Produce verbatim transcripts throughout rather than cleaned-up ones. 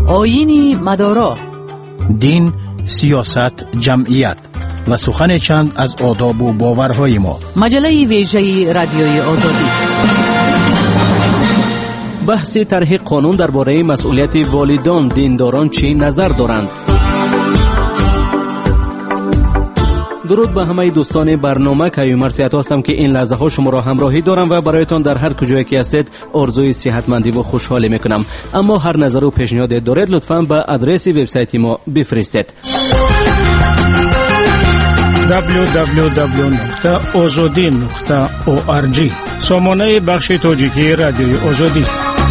آیین مدارا، دین، سیاست، جمعیت و سخن چند از آداب و باورهای ما. مجله ویژه رادیوی آزادی. بحث طرح قانون درباره مسئولیت والدان دینداران چی نظر دارند؟ درود به همه دوستان برنامه. که مرسیت هستم که این لحظه ها شما را همراهی دارم و برایتان در هر کجایی که هستید آرزوی صحتمندی و خوشحالی میکنم. اما هر نظر و پیشنهاد دارید لطفاً به آدرس وبسایت ما بفرستید. دبلیو دبلیو دبلیو نقطه آزادی نقطه او آر جی سامانه بخش تاجیکی رادیوی آزادی.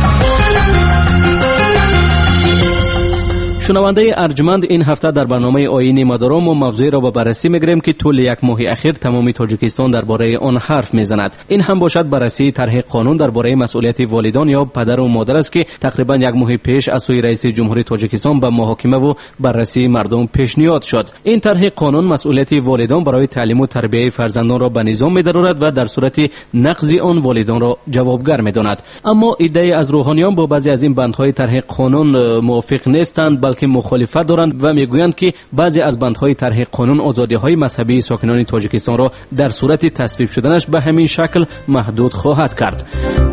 شنونده ارجمند، این هفته در برنامه آیین مدارا ما موضوعی را به بررسی میگیریم که طول یک ماه اخیر تمام تاجیکستان درباره آن حرف میزند. این هم باشد بررسی طرح قانون درباره مسئولیت والدان یا پدر و مادر است که تقریبا یک ماه پیش از سوی رئیس جمهوری تاجیکستان به محاکمه و بررسی مردم پیشنهاد شد. این طرح قانون مسئولیت والدان برای تعلیم و تربیت فرزندان را به نظام می‌دراند و در صورت نقض آن والدان را جوابگر می‌داند. اما ایده از روحانیان با بعضی از این بندهای طرح قانون موافق نیستند، بلکه که مخالفت دارند و میگویند که بعضی از بندهای طرح قانون آزادی‌های مذهبی ساکنان تاجیکستان را در صورت تصویب شدنش به همین شکل محدود خواهد کرد.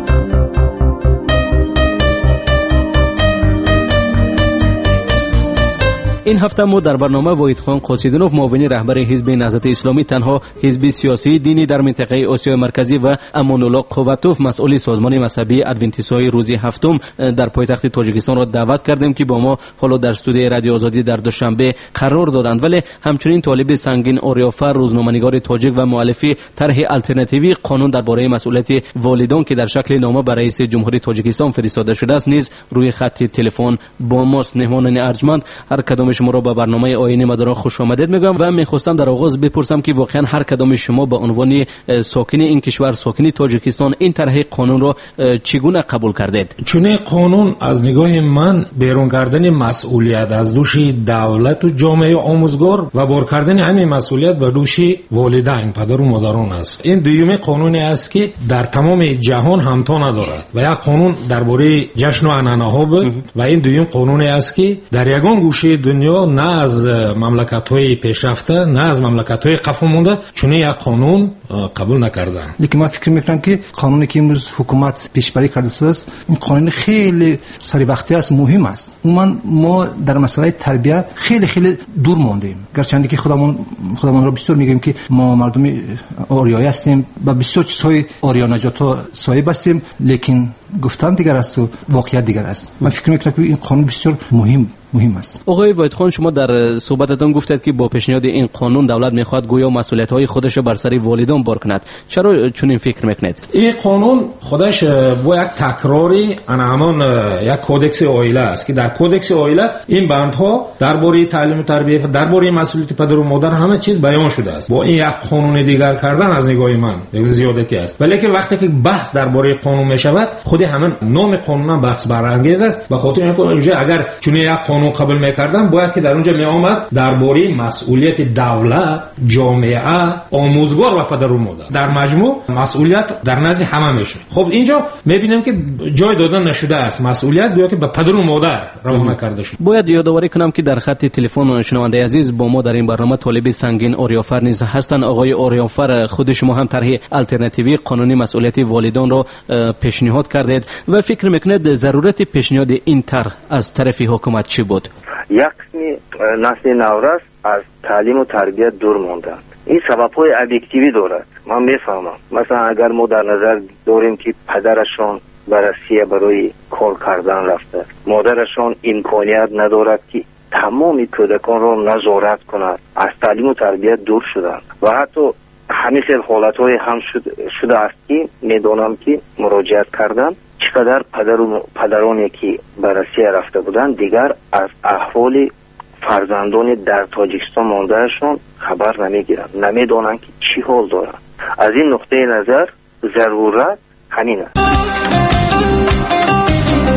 این هفته ما در برنامه واحد خان قاصدینوف، معاون رهبر حزب نهضت اسلامی، تنها حزب سیاسی دینی در منطقه آسیای مرکزی، و امان الله قوتوف، مسئول سازمان مذهبی ادونتیست‌های روز هفتم در پایتخت تاجیکستان را دعوت کردیم که با ما حالا در استودیو رادیو آزادی در دوشنبه قرار دادند. ولی همچنین طالب سنگین آریافر، روزنامه‌نگار تاجیک و مؤلف طرح آلترناتیوی قانون درباره مسئولیت والدان که در شکل نامه برای رئیس جمهوری تاجیکستان فرستاده شده است نیز روی خط تلفن با ماست. مهمانان ارجمند، هر کدام شما را به برنامه آیین مدارا خوش آمدید میگم و میخواستم در آغاز بپرسم که واقعا هر کدام شما به عنوان ساکن این کشور، ساکن تاجیکستان، این طرح قانون را چگونه قبول کردید؟ چون قانون از نگاه من بیرون کردن مسئولیت از دوش دولت و جامعه آموزگار و بار کردن همین مسئولیت به دوش والدین، پدر و مادران است. این دویمه قانونی است که در تمام جهان همتا ندارد و یک قانون درباره جشن و عنعنه‌ها بود و این دویم قانونی است که در یگان گوشه دنیا نه از مملکت‌های پیشرفته نه از مملکت‌های قفو مونده چون یک قانون قبول نکردن. لیکن من فکر می‌کنم که قانونی که امروز حکومت پیشبری کرده است این قانون خیلی سری وقتی است، مهم است. من ما در مسئله تربیت خیلی خیلی دور موندیم، گرچه که خودمون خودمون را بسیار میگیم که ما مردم آریایی هستیم و بسیار چیزهای آریا نجات صاحب هستیم، لیکن گفتن دیگر است و واقعیت دیگر است. من فکر می‌کنم که این قانون بسیار مهم مهم است. آقای واحد خان، شما در صحبتتون گفتید که با پیشنهاد این قانون دولت میخواد گویا مسئولیت‌های خودش بر سر والدان بار کند. چرا چنین فکر میکنید؟ این قانون خودش با یک تکراری انعامان یک کودکس عائله است که در کودکس عائله این بندها درباره تعلیم و تربیت، درباره مسئولیت پدر و مادر همه چیز بیان شده است. با این یک قانون دیگر کردن از نگاه من زیادتی است. ولی که وقتی که بحث درباره قانون میشود، خود همین نام قانون بحث برانگیز است. به خاطر اینکه اگر چون یک قانون قبول میکردن باید که در اونجا می آمد درباره مسئولیت دولت، جامعه، آموزگار و پدر و مادر در مجموع مسئولیت در نزد همه میشه. خب اینجا میبینیم که جای دادن نشده است، مسئولیت گویا که به پدر و مادر روانه کرده شده. باید یادآوری کنم که در خط تلفن شنونده عزیز با ما در این برنامه طالب سنگین آریافر نیز هستند. آقای آریافر، خود شما هم طرح آلترناتیوی قانونی مسئولیت والدان را پیشنهاد کردید و فکر میکنید ضرورت پیشنهاد این طرح از طرف حکومت چی بود؟ یک قسمی نسل نورست از تعلیم و تربیت دور موندند. این سبب‌های ابجکتیوی دارد. من میفهمم. مثلا اگر ما در نظر داریم که پدرشان بررسی برای کار کردن رفته، مادرشان امکانیت ندارد که تمام کودکان را نظارت کند، از تعلیم و تربیت دور شدند و حتی همیشه حالت‌های هم شد شده است که میدانم که مراجعت کردن چقدر پدر و پدرانی که بررسی رفته بودند دیگر از احوال فرزندان در تاجیکستان ماندهشون خبر نمیگیرند، نمیدانند که چی حال دارند. از این نقطه نظر ضرورت همین است.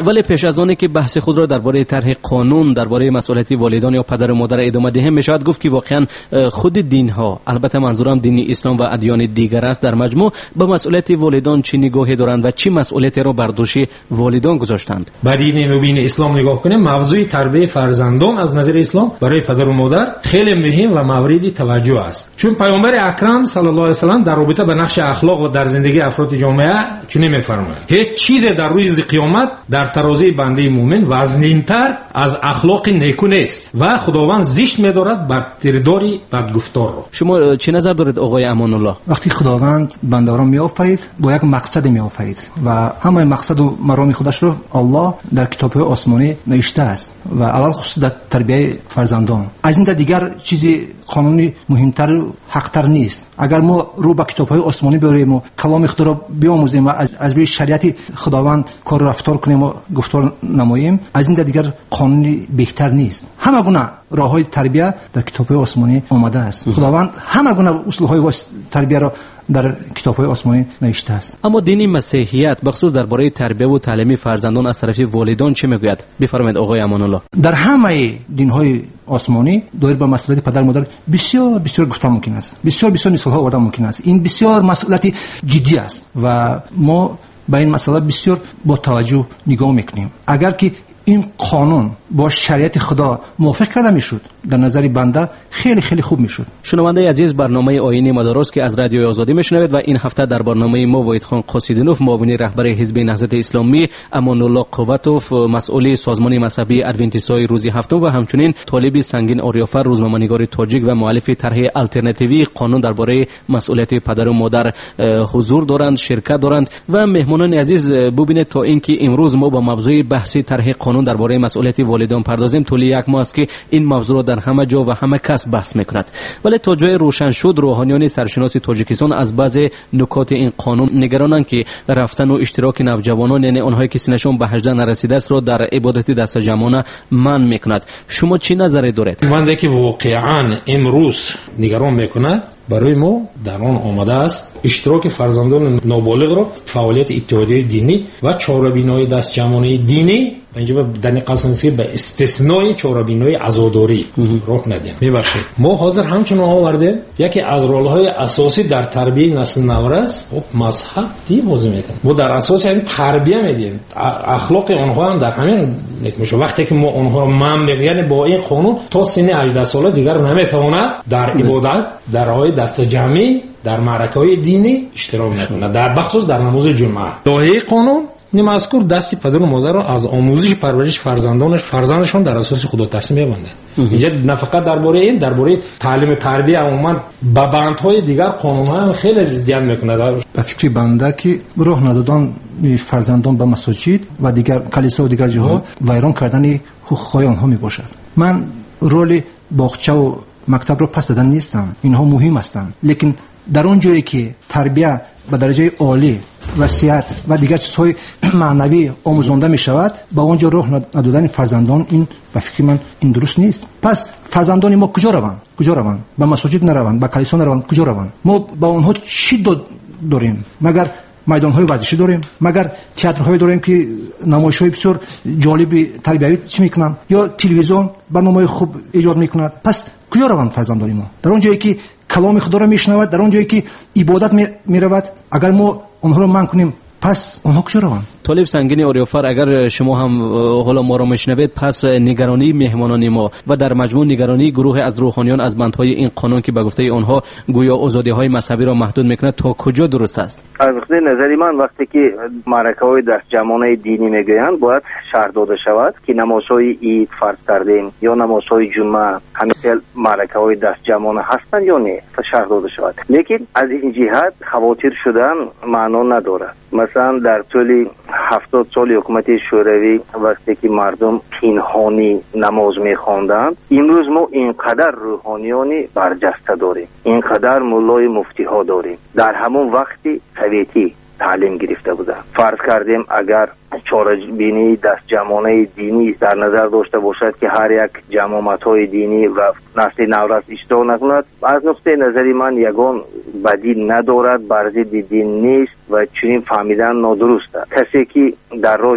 ولی پیش از آنی که بحث خود را درباره طرح قانون درباره مسئولیت والدان یا پدر و مادر ادامه دهیم، میشود گفت که واقعا خود دین ها، البته منظورم دین اسلام و ادیان دیگر است، در مجموع به مسئولیت والدان چه نگاهی دارند و چه مسئولیتی را بر دوش والدان گذاشتند؟ با دین مبین اسلام نگاه کنیم، موضوع تربیت فرزندان از نظر اسلام برای پدر و مادر خیلی مهم و مورد توجه است. چون پیامبر اکرم صلی الله علیه و سلم در رابطه با نقش اخلاق و در زندگی افراد جامعه چنین می‌فرماید: هیچ چیز در روز قیامت در ترازوی بنده مؤمن وزنین‌تر از اخلاق نیکو نیست و خداوند زشت می‌دارد بر کرداری بدگفتار را. شما چه نظر دارید آقای امان الله؟ وقتی خداوند بنده را می‌آفرید با یک مقصد می‌آفرید و همه مقصد و مرام خودش رو الله در کتاب‌های آسمانی نوشته است و اول خصوص در تربیت فرزندان. از این دیگر چیزی قانونی مهمتر و حقتر نیست. اگر ما رو به کتاب‌های آسمانی بریم و کلام خدا را بیاموزیم و از, از روی شریعت خداوند کار رفتار کنیم و گفتار نماییم، از این دیگر قانونی بهتر نیست. همه گونه راه‌های تربیت در کتاب‌های آسمانی آمده است. خداوند همه گونه اصول‌های تربیت را در کتاب‌های آسمانی نوشته است. اما دین مسیحیت بخصوص درباره تربیت و تعلیم فرزندان از طرف والدان چه میگوید؟ بفرمایید آقای امان الله. در همه دین‌های آسمانی دایر به مسئولیت پدر و مادر بسیار بسیار گفتن ممکن است. بسیار بسیار مثال‌ها آوردن ممکن است. این بسیار مسئولیت جدی است و ما به این مسئله بسیار با توجه نگاه میکنیم. اگر که این قانون با شریعت خدا موافق کرده میشد، در نظر بنده خیلی خیلی خوب میشد. شنونده عزیز، برنامه آیین مدارس که از رادیوی آزادی میشنوید و این هفته در برنامه ما وحید خان قاصدینوف، معاون رهبر حزب نهضت اسلامی، امان الله قوتوف، مسئول سازمان مذهبی ادونتیست‌های روز هفتم و همچنین طالب سنگین آریافر، روزنامه‌نگار تاجیک و مؤلف طرح آلترناتیوی قانون درباره مسئولیت پدر و مادر حضور دارند، شرکت دارند و مهمانان عزیز ببینید تا اینکه امروز ما با موضوع بحث طرح قانون درباره مسئولیت والدان پردازیم. طول یک ماه است که این موضوع در همه جا و همه کس بحث میکند، ولی تا جای روشن شد روحانیان سرشناس تاجیکستان از بعض نکات این قانون نگرانند که رفتن و اشتراک نوجوانان، یعنی آنهایی که سنشون به هجده نرسیده است، را در عبادت دست جمعانه منع میکند. شما چی نظری دارید؟ من که واقعا امروز نگران میکند برای ما در آن آمده است اشتراک فرزندان نابالغ را فعالیت اتحادیه دینی و چهاربینای دست جمعانه دینی اینجا در قسمتی به استثنای چهاربینای عزاداری راه ندیم. میبخشید ما حاضر همچنان آورده یکی از رول‌های اساسی در تربیت نسل نورس مذهب دی بازی میکنه. ما در اساس این تربیت میدیم، اخلاق آنها هم در همین میشه. وقتی که ما آنها رو من میگن با این قانون تا سن هجده ساله دیگر نمیتواند در عبادت، در راه دست جمعی، در معرکه‌های دینی اشتراک نکنه، در بخصوص در نماز جمعه. لایحه قانون نمازکور دست پدر و مادر را از آموزش پرورش فرزندانش فرزندشون در اساس خدا ترسیم می‌بنده. اینجا نه فقط درباره این، درباره تعلیم و تربیت عموما با بندهای دیگر قانون‌ها هم خیلی ضدیت میکنه. در فکر بنده که راه ندادن فرزندان به مساجد و دیگر کلیسا و دیگر جاها ویران کردن حقوق‌های آنها میباشد. من رول باغچه و مکتب رو پس دادن نیستم، اینها مهم هستند، لیکن در اون جایی که تربیت به درجه عالی و صحت و دیگر چیزهای معنوی آموزانده می شود، با اونجا راه ندادن فرزندان این به فکر من این درست نیست. پس فرزندان ما کجا روند؟ کجا روند؟ به مساجد نروند، به کلیسا نروند، کجا روند؟ ما با اونها چی داریم؟ مگر میدان‌های ورزشی داریم؟ مگر تئاترهای داریم که نمایش‌های بسیار جالب تربیتی چی میکنن؟ یا تلویزیون برنامه‌های خوب ایجاد میکند؟ پس کجا روند فرزندان ما؟ در اون جایی که کلام خدا را میشنود، در اون جایی که عبادت میرود، اگر ما اونها رو منع کنیم، پس اونها کجا روند؟ طالب سنگین آریافر، اگر شما هم حالا ما را میشنوید، پس نگرانی مهمانان ما و در مجموع نگرانی گروه از روحانیان از بندهای این قانون که به گفته آنها گویا آزادی‌های مذهبی را محدود میکنه تا کجا درست است؟ از نظر من وقتی که معرکه‌های دست جمعانه دینی میگویند باید شرح داده شود که نمازهای عید فرض کردیم یا نمازهای جمعه همین معرکه‌های دست جمعانه هستند یا نه، شرح داده شود. لیکن از این جهت خواطر شدن معنا ندارد. مثلا در طول هفتاد سال حکومت شوروی وقتی که مردم پنهانی نماز می‌خواندند، امروز ما اینقدر روحانیانی برجسته داریم، اینقدر مولای مفتی ها داریم. در همون وقتی سویتی تعلیم گرفته بودن. فرض کردیم اگر چهاربینی دست جمعانه دینی در نظر داشته باشد که هر یک جماعت‌های دینی و نسل نورس اشتراک نکند، از نقطه نظری من یگان بدی ندارد، بر ضد دین نیست و چنین فهمیدن نادرست است. کسی که در راه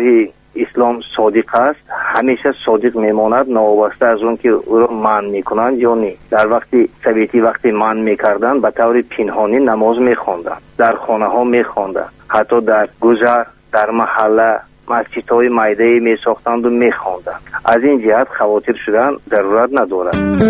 اسلام صادق است همیشه صادق میماند نوابسته از اون که او را منع میکنند یا نه. در وقتی سویتی وقتی منع میکردند به طور پنهانی نماز میخواندند، در خانه ها میخواندند، حتی در گذر در محله مسجدهای میده‌ای میساختند و میخواندند. از این جهت خواطر شدن ضرورت ندارد.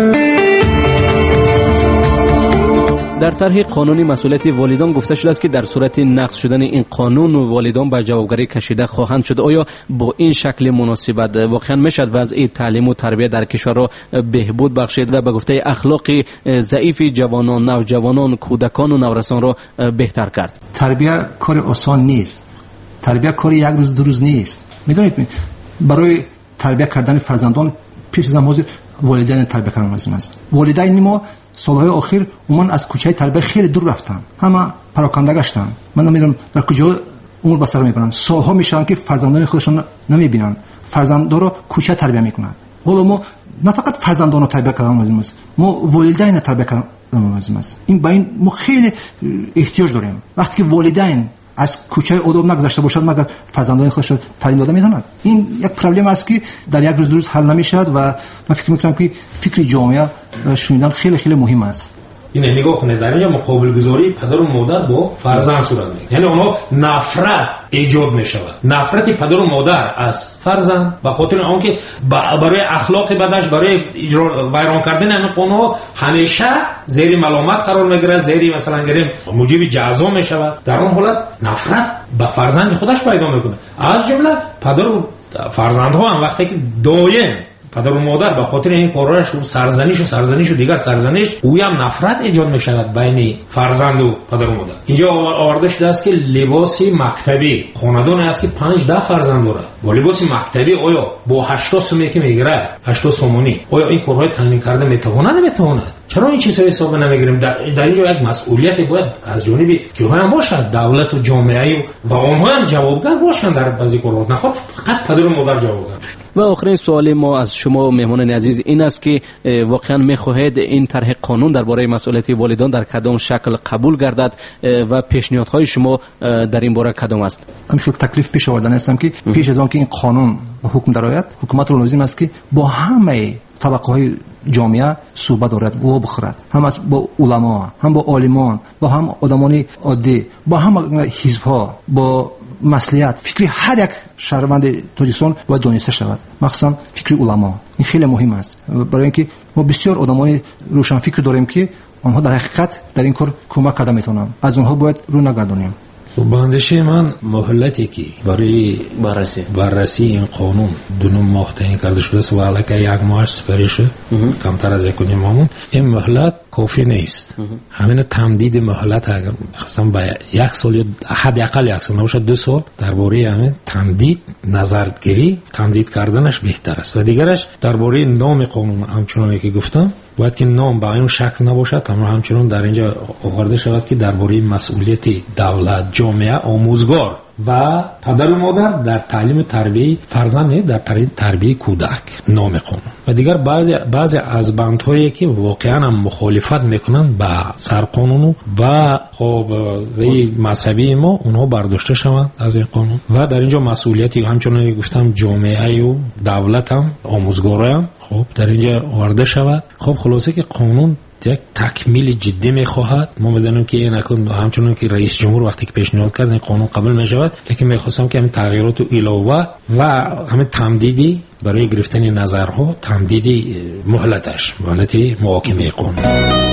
در طرح قانون مسئولیت والدان گفته شده است که در صورت نقض شدن این قانون والدان به جوابگری کشیده خواهند شد. آیا با این شکل مناسبت واقعا میشد وضع تعلیم و تربیت در کشور را بهبود بخشید و به گفته اخلاق ضعیف جوانان، نوجوانان، کودکان و نورسان را بهتر کرد؟ تربیت کار آسان نیست. تربیت کار یک روز دو روز نیست. میدونید برای تربیت کردن فرزندان پیش از همه والدین تربیت کردن لازم است. والدین ما سالهای آخر عموما از کوچه تربیت خیلی دور رفتن، همه پراکنده گشتن. من نمیدونم در کجا امور به سر میبرن. سالها میشن که فرزندان خودشون نمیبینن، فرزندان رو کوچه تربیت میکنن. حالا ما نه فقط فرزندان رو تربیت کردن لازم است، ما والدین تربیت کردن لازم است. این با این ما خیلی احتیاج داریم. وقتی که والدین از کوچه آداب نگذشته باشد مگر فرزندان خودش تعلیم داده میدونند، این یک پرابلم است که در یک روز دو روز حل نمیشد و من فکر میکنم که فکر جامعه شنیدن خیلی خیلی مهم است. این نگاه کنید در اینجا مقابل گذاری پدر و مادر با فرزند صورت میگیره، یعنی اونها نفرت ایجاد میشود، نفرت پدر و مادر از فرزند به خاطر آنکه برای اخلاق بدش، برای اجرا ویران کردن این قانون همیشه زیر ملامت قرار میگیره، زیر مثلا گریم موجب جزا میشود. در اون حالت نفرت به فرزند خودش پیدا میکنه. از جمله پدر و فرزندها هم وقتی که دایم پدر و مادر به خاطر این کارش و سرزنش و سرزنش و دیگر سرزنش اوی هم نفرت ایجاد می شود بین فرزند و پدر و مادر. اینجا آورده شده است که لباس مکتبی خاندان است که پنج ده فرزند داره با لباس مکتبی آیا با هشتاد سومی که میگیره هشتاد سومونی آیا این کارهای تامین کرده میتواند نمیتواند؟ چرا این چیزا حساب نمیگیریم؟ در در اینجا یک مسئولیت باید از جانب کی هم باشد، دولت و جامعه و اونها هم جوابگر باشند در بعضی کارها، نه فقط پدر و مادر جوابگر. و آخرین سوال ما از شما مهمان عزیز این است که واقعا می‌خواهید این طرح قانون درباره مسئولیت والدان در کدام شکل قبول گردد و پیشنهادهای شما در این باره کدام است؟ من خیلی تکلیف پیش آوردن هستم که پیش از آن که این قانون به حکم درآید حکومت رو لازم است که با همه طبقه‌های جامعه صحبت دارد و بخورد، هم از با علما، هم با عالمان، با هم آدمان عادی، با هم حزب‌ها، با مصلحت فکری هر یک شهروند تاجیکستان باید دانسته شود، مخصوصا فکری علما. این خیلی مهم است برای اینکه ما بسیار آدمان روشن فکر داریم که آنها در حقیقت در این کار کمک کرده میتونن، از اونها باید رو نگردونیم. با اندیشه من مهلتی که برای بررسی بررسی این قانون دو ماه تعیین کرده شده است و الکی یک ماه سپری شده، کمتر از یک و نیم ماه، این مهلت کافی نیست. همین تمدید مهلت اگر مثلا با یک سال یا حداقل یک سال نباشه دو سال درباره همین تمدید نظرگیری تمدید کردنش بهتر است. و دیگرش درباره نام قانون همچنانی که گفتم باید که نام به این شکل نباشد، اما همچنان در اینجا آورده شود که درباره مسئولیت دولت، جامعه، آموزگار و پدر و مادر در تعلیم و تربیت فرزند، در تربیت کودک نام قانون. و دیگر بعضی بعضی از بندهایی که واقعا هم مخالفت میکنن با سر قانون و خب وی مذهبی ما اونها برداشته شوند از این قانون. و در اینجا مسئولیتی همچنان گفتم جامعه و دولت هم آموزگارا هم خب در اینجا آورده شود. خب خلاصه که قانون یک تکمیل جدی میخواهد. ما بدونیم که این اکن همچنان که رئیس جمهور وقتی که پیشنهاد کرد این قانون قبول میشود، لیکن میخواستم که همین تغییرات و علاوه و همین تمدیدی برای گرفتن نظرها، تمدیدی مهلتش، مهلت محاکمه قانون.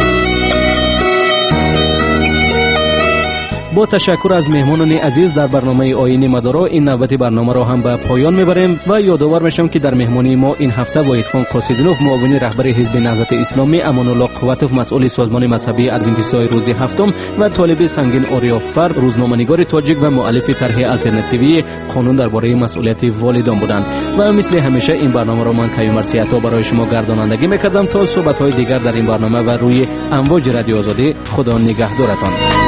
با تشکر از مهمانان عزیز در برنامه آیین مدارا این نوبت برنامه را هم به پایان میبریم و یادآور میشم که در مهمانی ما این هفته واحد خان قاصدینوف معاون رهبر حزب نهضت اسلامی، امان الله قوتوف مسئول سازمان مذهبی ادونتیست‌های روز هفتم و طالب سنگین آریافر روزنامه‌نگار تاجیک و مؤلف طرح آلترناتیوی قانون درباره مسئولیت والدان بودند. و مثل همیشه این برنامه را من کیومرث سیاتا برای شما گردانندگی میکردم. تا صحبت‌های دیگر در این برنامه و روی امواج رادیو آزادی، خدا نگهدارتان.